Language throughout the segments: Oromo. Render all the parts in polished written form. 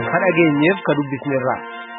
kan dhageenyeef kan dubbisneerra.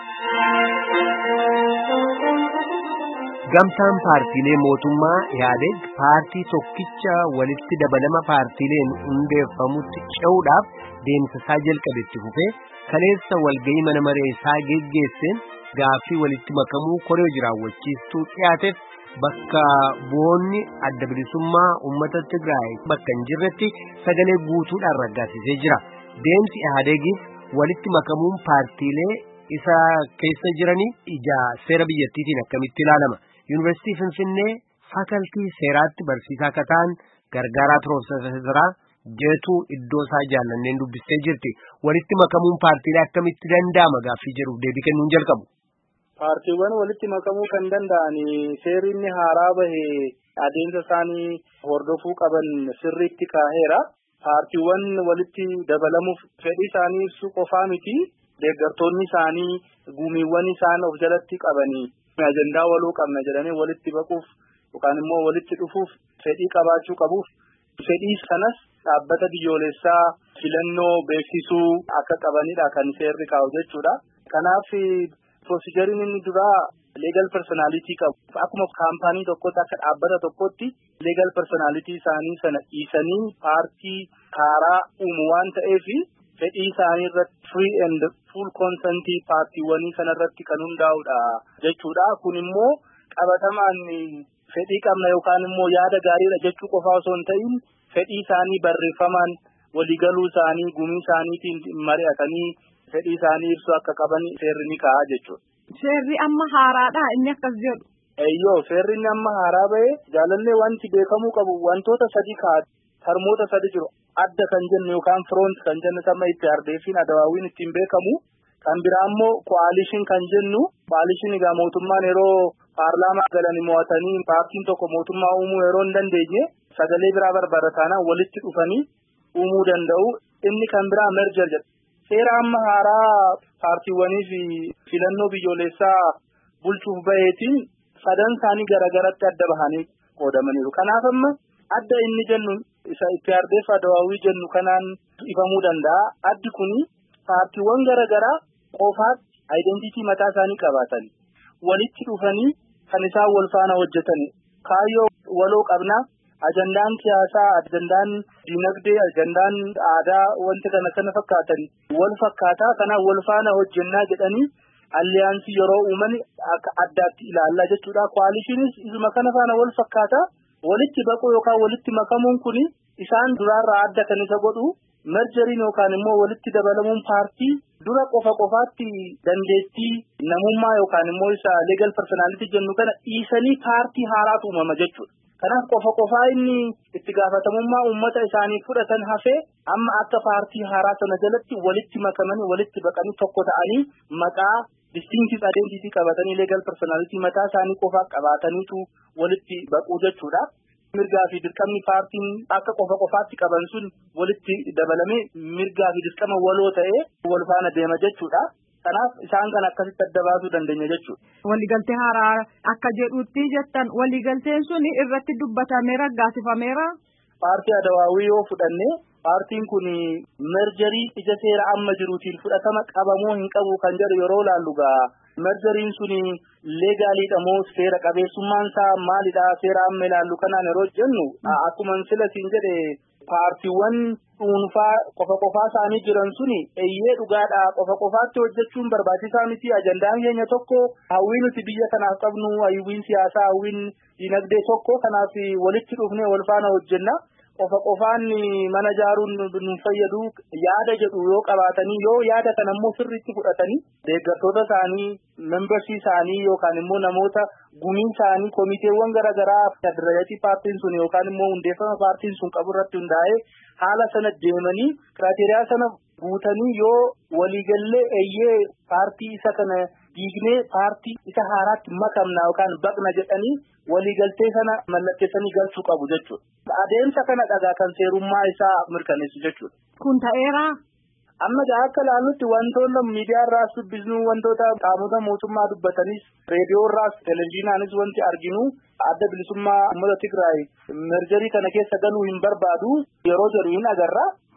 Gamtaan paartiilee mootummaa Ihaadeeg paartii tokkicha walitti dabalama paartiileen hundeeffamutti ce'uudhaaf deemsa jalqabetti fufee kaleessa walgahii mana maree isaa geggeesseen gaaffii walitti makamuu koree jiraawwachiistuu dhiyaateef bakka bu'oonni adda bilisummaa uummata Tigraay bakka hin jirretti sagalee guutuudhaan raggaasisee jira. Deemsi Ihaadeegiif walitti makamuun paartiilee isa keessa jiranii ija seera biyyattiitiin akkamitti ilaalama? Yuunivarsiitii Finfinnee faakaltii seeraatti barsiisaa akka ta'an gargaaraa Piroofeesaraa Jeetuu iddoo isaa jaallanneen dubbistee jirti. Walitti makamuun paartiilee akkamitti danda'ama gaaffii jedhuuf deebii kennuun jalqabu. Paartiiwwan walitti makamuu kan danda'an seerri inni haaraa bahe adeemsa isaanii hordofuu qaban sirriitti kaaheera. Paartiiwwan walitti dabalamuuf fedhii isaanii ibsuu qofaa miti. Deeggartoonni isaanii gumiiwwan isaan of jalatti qabanii ajandaa waloo qabna jedhanii walitti baquuf yookaan immoo walitti dhufuuf fedhii qabaachuu qabuuf fedhii sanas dhaabbata biyyoolessaa filannoo beeksisuu akka qabanidha kan seerri kaa'u jechuudha. Kanaaf proosijariin inni duraa legal personality qabu. Akkuma kaampaanii tokkotti akka dhaabbata tokkotti legal personality isaanii sana dhiisanii paartii haaraa uumu waan ta'eef fedhii isaanii irratti free and full consent paartiiwwanii sanarratti kan hundaa'udha jechuudha. Kun immoo qabatamaan fedhii qabna yookaan immoo yaada gaariidha jechuu qofaa osoo hin ta'in fedhii isaanii barreeffamaan waliigaluu isaanii gumii isaaniitiin mari'atanii fedhii isaanii ibsu akka qaban seerri ni kaa'a jechuudha. Seerri amma haaraadha inni akkas jedhu. Eeyyoo seerri inni amma haaraa ba'e jaalallee wanti beekamuu qabu wantoota sadii kaa'atu harmoota sadii jiru. Adda kan jennu yookaan front kan jennu sama itti ardeefiin adawaawiin ittiin beekamu kan biraa immoo coalition kan jennu coalition egaa mootummaan yeroo paarlaamaa galanii mo'atanii paartiin tokko mootummaa uumuu yeroo hin dandeenye sagalee biraa barbaadataanaan walitti dhufanii uumuu danda'u. Inni kan biraa merger jedha. Seera amma haaraa paartiiwwanii fi filannoo biyyoolessaa bulchuuf baheetiin sadan isaanii garagaratti adda bahanii qoodamaniiru. Kanaaf amma adda inni jennu isa itti ardeef adawaawii jennu kanaan ifamuu danda'a. Addi kun paartiiwwan garagaraa qofaatti identitii mataa isaanii qabaatan walitti dhufanii kan isaan wal faana hojjetan kaayyoo waloo qabna. Ajandaan siyaasaa, ajandaan dinagdee, ajandaan aadaa wanti kana fakkaatan wal fakkaataa kanaan wal faana hojjennaa jedhanii alliyaansii yeroo uuman akka addaatti ilaallaa jechuudha. Koalishiinis isuma kana faana wal fakkaataa walitti baquu yookaan walitti makamuun kun isaan duraarraa adda kan isa godhu merjeriin yookaan immoo walitti dabalamuun paartii dura qofaatti dandeettii namummaa yookaan immoo isa legal personality jennu kana dhiisanii paartii haaraatu uumama jechuudha. Kanaaf qofaa inni itti gaafatamummaa uummata isaanii fudhatan hafee amma akka paartii haaraa sana jalatti walitti makamanii walitti baqanii tokko ta'anii maqaa distinctive identity qabatanii legal personality mataa isaanii qofaa qabataniitu walitti baquu jechuudha. Mirgaa fi dirqamni paartiin akka qofaatti qaban sun walitti dabalamee mirgaa fi dirqama waloo ta'ee wal faana deema jechuudha. Kanaaf isaan kan akkasitti adda baasuu dandeenya jechuudha. Waliigaltee haaraa akka jedhutti jettan waliigalteen sun irratti dubbatamee raggaasifameera. Paartii Adawaawii yoo fudhanne paartiin kun merjerii ija seera amma jiruutiin fudhatama qabamoo hin qabu kan jedhu yeroo ilaallu gaa merjeriin sun leegaaliidha moo seera qabeessummaan isaa maalidha seera amma ilaallu kanaan yeroo jennu akkuma silasiin jedhe paartiiwwan dhuunfaa qofaa isaanii jiran suni eeyyee dhugaadha qofaatti hojjechuun barbaachisaa miti. Ajandaan keenya tokko hawwii nuti biyya kanaaf qabnu hawwiin siyaasaa hawwiin dinagdee tokko kanaaf walitti dhufnee wal faana hojjenna. Qofaan mana ijaaruun nu fayyadu yaada jedhu yoo qabaatanii yoo yaada kana immoo sirriitti fudhatanii deeggartoota isaanii membersii isaanii yookaan immoo namoota gumii isaanii komiteewwan garaagaraa adirayatii paartiin sun yookaan immoo hundeeffama paartiin sun qabu irratti hundaa'ee haala sana deemanii kiraateriyaa sana guutanii yoo waliigallee eeyyee paartii isa kana diignee paartii isa haaraatti makamna yookaan baqna jedhanii waliigaltee sana mallatteessanii galchuu qabu jechuudha. Adeemsa kana dhagaa kan seerummaa isaa mirkaneessu jechuudha. Kun ta'eera. Amma akka ilaallutti wantoota miidiyaa irraas dubbisnu wantoota qaamota mootummaa dubbatanis reediyoo irraas televezyiinaanis wanti arginu adda bilisummaa uummata Tigraay merjerii kana keessa galuu hin barbaadu yeroo jedhu hin agarra.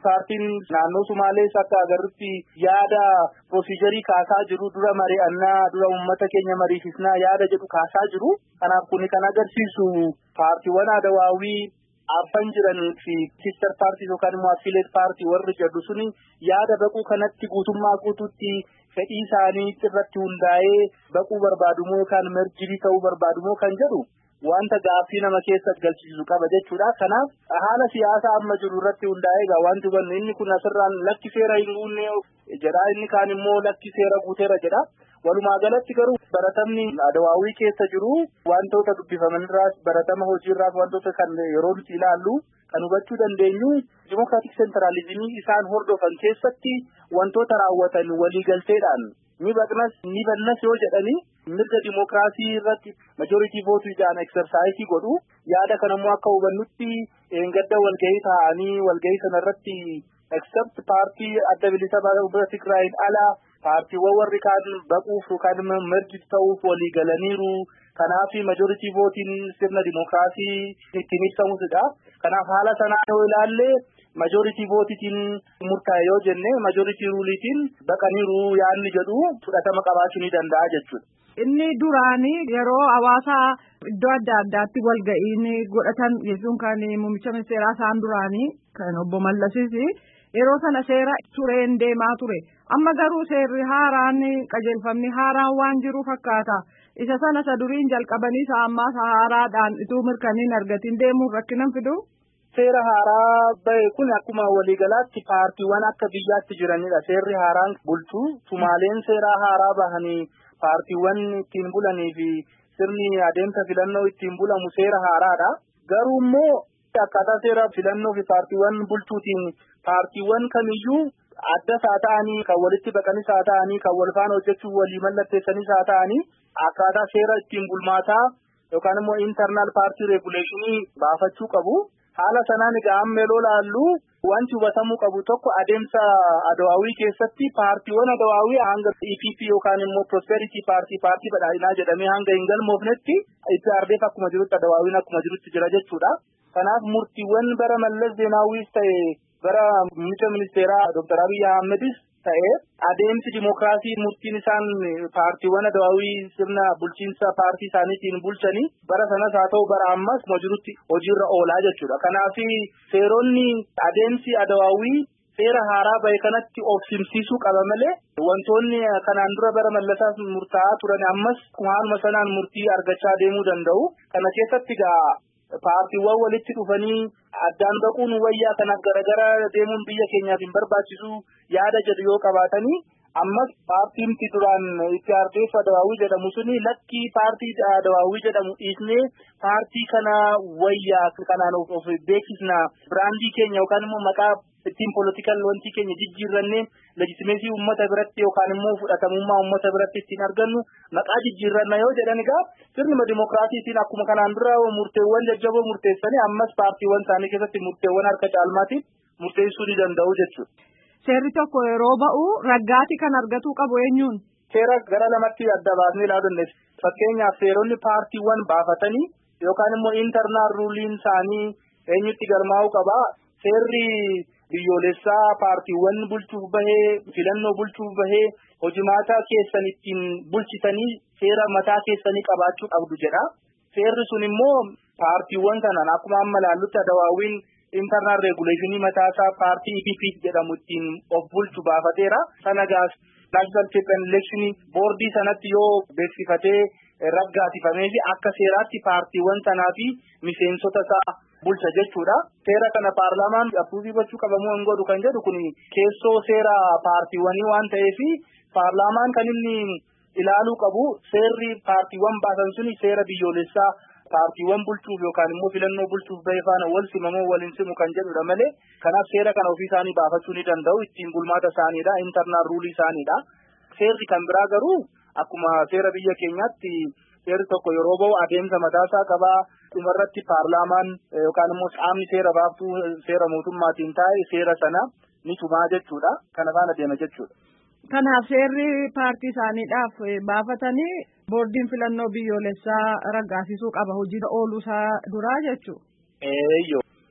paartiin naannoo Sumaalees akka agarrutti yaada proosiijarii kaasaa jiru dura mari'annaa dura uummata keenya mariisisnaa yaada jedhu kaasaa jiru. Kanaaf kuni kan agarsiisu paartiiwwan Adawaawii arfan jiranii fi sister paartii yookaan immoo affiliate paartii warri jedhu suni yaada baquu kanatti guutummaa guutuutti fedhii isaanii irratti hundaa'ee baquu barbaadumoo yookaan merjii ta'uu barbaadumoo kan jedhu wanta gaaffii nama keessa galchisu qaba jechuudha. Kanaaf haala siyaasaa amma jiru irratti hundaa'ee egaa wanti hubannu inni kun asirraan lakki seera hin guunne jedha inni kaan immoo lakki seera guuteera jedha. Walumaa galatti garuu baratamni Adawaawii keessa jiru wantoota dubbifamanirraas baratama hojiirraas wantoota kan yeroo nuti ilaallu kan hubachuu dandeenyu dimokiraatik seentiraalizimii isaan hordofan keessatti wantoota raawwatan waliigalteedhaan ni baqnas ni bannas yoo jedhani mirga dimokiraasii irratti majoritii vootii jaan eksersaayisii godhu yaada kanammoo akka hubannutti gadda walgahii ta'anii walgahii sanarratti except paartii adda bilisa baasaa Tigraayin ala paartiiwwan warri kaan baquuf yookaan merji ta'uuf walii galaniiru. Kanaaf majoritii vootiin sirna dimokiraasii ittiin ibsamudha. Kanaaf haala sanaa yoo ilaalle majoritii vootiitiin murtaa'e yoo jenne majoritii ruuliitiin baqaniiru yaadni jedhu fudhatama qabaachuu ni danda'a jechuudha. Inni duraanii yeroo hawaasa iddoo adda addaatti walga'iin godhatan jechuun kan muummicha ministeeraa isaan duraanii kan obbo Mallasis yeroo sana seera tureen deemaa ture. Amma garuu seerri haaraan qajeelfamni haaraan waan jiru fakkaata. Isa sana isa duriin jalqabanii isa ammaa isa haaraadhaan ituu mirkaniin argatiin deemuun rakkinan fidu. Seera haaraa bahe kun akkuma waliigalaatti paartiiwwan akka biyyaatti jiranidha. Seerri haaraan bulchu Sumaaleen seera haaraa bahanii paartiiwwan ittiin bulanii fi sirni adeemsa filannoo ittiin bulamu seera haaraadha. Garuu immoo akkaataa seera filannoo fi paartiiwwan bulchuutiin paartiiwwan kamiyyuu adda isaa ta'anii kan walitti baqanis haa ta'anii kan wal faana hojjechuuf walii mallatteessanis haa ta'anii akkaataa seera ittiin bulmaataa yookaan immoo internal party regulation baafachuu qabu. Haala sanaan egaa amma yeroo laallu wanti hubatamuu qabu tokko adeemsa Adawaawii keessatti paartiiwwan Adawaawii hanga EPP yookaan immoo Prosperity Party paartii badhaadhinaa jedhamee hanga hin galmoofnetti IPRDF akkuma jirutti Adawaawiin akkuma jirutti jira jechuudha. Kanaaf murtiiwwan bara Mallas Zeenaawiis ta'e bara muummicha ministeeraa Dr. Abiy Ahmedis ta'e adeemsi dimokiraasii murtiin isaan paartiiwwan Adawaawii sirna bulchiinsa paartii isaaniitiin bulchanii bara sanas haa ta'u bara ammas akkuma jirutti hojiirra oolaa jechuudha. Kanaaf seeronni adeemsi Adawaawii seera haaraa bahe kanatti of simsiisuu qaba malee wantoonni kanaan dura bara Mallasaas murtaa'aa turan ammas haaluma sanaan murtii argachaa deemuu danda'u. Kana keessatti egaa paartiiwwan walitti dhufanii addaan baquun wayyaa kanaaf garagara deemuun biyya keenyaaf hin barbaachisu yaada jedhu yoo qabaatanii ammas paartiin duraan IPRDF Adawaawii jedhamu suni lakkii paartii Adawaawii jedhamu dhiisnee paartii kana wayyaa kanaan of beeksisna biraandii keenya yookaan immoo maqaa ittiin political wanti keenya jijjiirranne legitimacy uummata biratti yookaan immoo fudhatamummaa uummata biratti ittiin argannu maqaa jijjiirranna yoo jedhan egaa sirnuma dimokiraasiitiin akkuma kanaan dura murteewwan jajjaboo murteessanii ammas paartiiwwan isaanii keessatti murteewwan harka caalmaatiin murteessuu ni danda'u jechuudha. Seerri tokko yeroo ba'u raggaati kan argatuu qabu eenyuun? Seera gara lamatti adda baasnee ilaaluu dandeenya. Fakkeenyaaf seeronni paartiiwwan baafatanii yookaan immoo internal ruuliin isaanii eenyutti galmaa'uu qaba. Seerri biyyoolessaa paartiiwwan bulchuuf bahee filannoo bulchuuf bahee hojimaata keessan ittiin bulchitanii seera mataa keessanii qabaachuu qabdu jedha. Seerri sun immoo paartiiwwan kanaan akkuma amma ilaallutti Adawaawiin internal regulation mataasaa paartii EPP jedhamu ittiin of bulchu baafateera. Sana gaas national election boardii sanatti yoo beeksifatee raggaasifamee fi akka seeraatti paartiiwwan sanaa fi miseensota isaa bulcha jechuudha. Seera kana paarlaamaan appuuvii gochuu qabamoo hin godhu kan jedhu kun keessoo seera paartiiwwanii waan ta'eef paarlaamaan kan inni ilaaluu qabu seerri paartiiwwan baasan suni seera biyyoolessaa paartiiwwan bulchuuf yookaan immoo filannoo bulchuuf bahee faana wal simamoo waliin simu kan jedhudha malee kanaaf seera kana ofii isaanii baafachuu ni danda'u ittiin bulmaata isaaniidha internal rule isaaniidha. Seerri kan biraa garuu akkuma seera biyya keenyaatti seerri tokko yeroo ba'u adeemsa mataasaa qabaa dhumarratti paarlaamaan yookaan immoo qaamni seera baaftuu seera mootummaatiin taa'e seera sana ni tumaa jechuudha. Kana faana deema jechuudha. Kanaaf seerri paartii isaaniidhaaf baafatanii boordiin filannoo biyyoolessaa raggaasisuu qaba hojii ooluu isaa duraa jechuudha.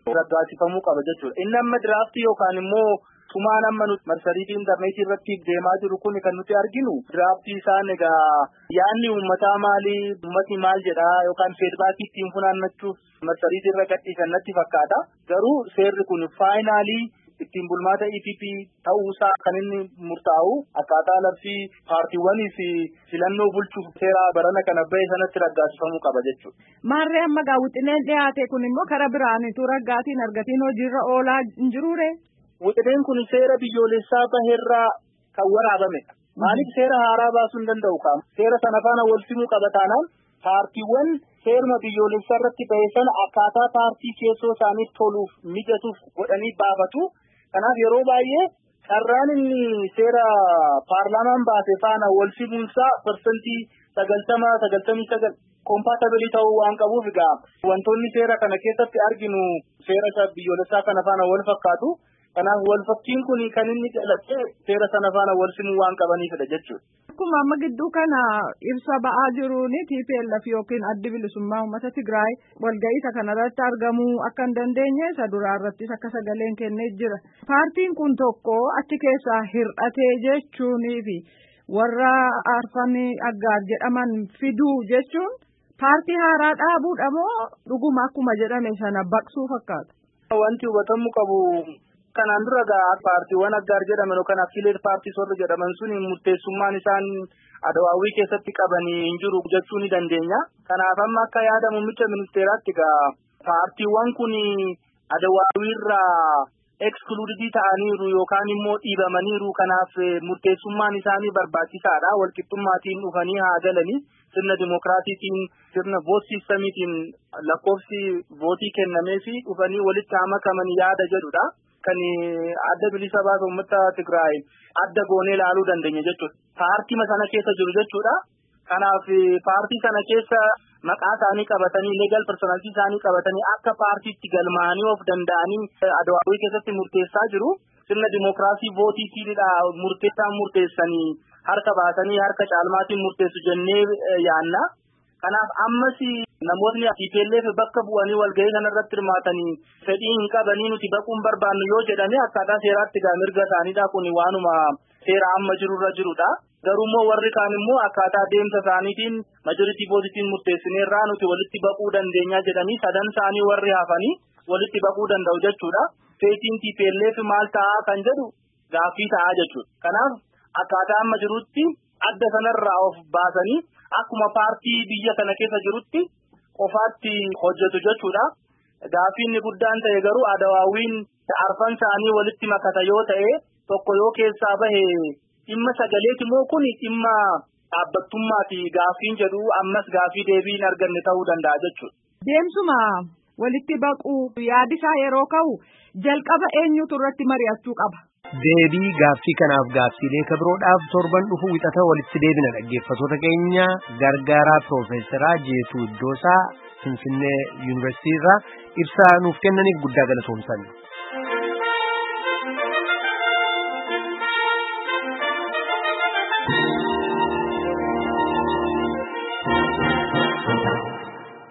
raggaasifamuu qaba jechuudha. Inni amma diraaftii yookaan immoo tumaan amma nuti marsariitii intarneetii irratti deemaa jiru kun kan nuti arginu diraaftii isaan egaa yaadni uummataa maali, uummatni maal jedhaa yookaan feedbaakii ittiin funaannachuuf marsariitii irra gadhiisan natti fakkaata. Garuu seerri kun faayinaalii ittiin bulmaata EPP ta'uusaa kan inni murtaa'u akkaataa labsii paartiiwwanii fi filannoo bulchuuf seera barana kana bahe sanatti raggaasifamuu qaba jechuudha. Maarree amma wixineen dhiyaate kun immoo karaa biraanitu raggaatiin argatiin hojiirra oolaa hin jiruure. Wixineen kun seera biyyoolessaa baheerraa kan waraabamedha. Maaliif seera haaraa baasuu hin danda'u qaama? Seera sana faana wal simuu qaba taanaan paartiiwwan seeruma biyyoolessaa irratti bahe sana akkaataa paartii keessoo isaaniif toluuf mijatuuf godhanii baafatu. Kanaaf yeroo baay'ee carraan inni seera paarlaamaan baase faana wal simuunsaa parsantii 99 kompaatabilii ta'uu waan qabuuf egaa wantoonni seera kana keessatti arginu seera biyyoolessaa kana faana wal fakkaatu. Kanaaf wal fakkiin kun kan inni dhalatee seera sana faana wal simuu waan qabaniifidha jechuudha. Akkuma amma gidduu kana ibsa ba'aa jiruun TPLF yookiin addi bilisummaa uummata Tigraay walga'ii kanarratti argamuu akka hin dandeenye isa duraa irrattis akka sagaleen kennee jira. Paartiin kun tokko achi keessaa hir'atee jechuunii fi warra arfanii aggaar jedhaman fiduu jechuun paartii haaraa dhaabuudha moo dhuguma akkuma jedhame sana baqsuu fakkaata? Wanti hubatamuu qabu. Kanaan dura paartiiwwan aggaar jedhaman yookaan affiliate paartii warra jedhaman sun murteessummaan isaan Adawaawii keessatti qabanii hin jiru jechuu ni dandeenya. Kanaaf amma akka yaada muummicha ministeeraatti paartiiwwan kun Adawaawii irraa excluded ta'aniiru yookaan immoo dhiibamaniiru. Kanaaf murteessummaan isaanii barbaachisaadha. Walqixxummaatiin dhufanii haa galanii sirna dimokiraasiitiin sirna vote systemiitiin lakkoofsi vootii kennamee fi dhufanii walitti haa makaman yaada jedhudha. Kan adda bilisa baasa uummata Tigraay adda goonee ilaaluu dandeenya jechuudha. Paartii sana keessa jiru jechuudha. Kanaaf paartii sana keessa maqaa isaanii qabatanii legal personality isaanii qabatanii akka paartiitti galmaanii of danda'anii Adawaawii keessatti murteessaa jiru. Sirna dimokiraasii vootiitiidha murteessanii harka baasanii harka caalmaatiin murteessu jennee yaanna. Kanaaf ammas namoonni TPLF bakka bu'anii walga'ii kanarratti hirmaatanii fedhii hin qabanii nuti baquun barbaannu yoo jedhame akkaataa seeraatti mirga isaaniidha kun waanuma seera amma jirurra jirudha. Garuu immoo warri kaan immoo akkaataa deemsa isaaniitiin majoritii vootiin murteessineerraa nuti walitti baquu dandeenya jedhanii sadan isaanii warri hafanii walitti baquu danda'u jechuudha. Feetiin TPLF maal ta'aa kan jedhu gaaffii ta'aa jechuudha. Kanaaf akkaataa amma jirutti adda sanarraa of baasanii akkuma paartii biyya kana keessa jirutti qofaatti hojjetu jechuudha. Gaaffiin guddaan ta'e garuu Adawaawiin arfan isaanii walitti makata yoo ta'e tokko yoo keessaa bahe dhimma sagaleeti moo kun dhimma dhaabbattummaati gaaffiin jedhu ammas gaaffii deebii hin arganne ta'uu danda'a jechuudha. Deemsuma walitti baquu yaadisaa yeroo ka'u jalqaba eenyutu irratti mari'achuu qaba? Deebii gaaffii kanaaf gaaffiilee kabiroodhaaf torban dhufu wixata walitti deebina dhaggeeffattoota keenya gargaaraa Piroofeesaraa Jeetuu Iddoosaa Finfinnee Yuunivarsiitii irraa ibsa nuuf kennaniif guddaa galatoomsanna.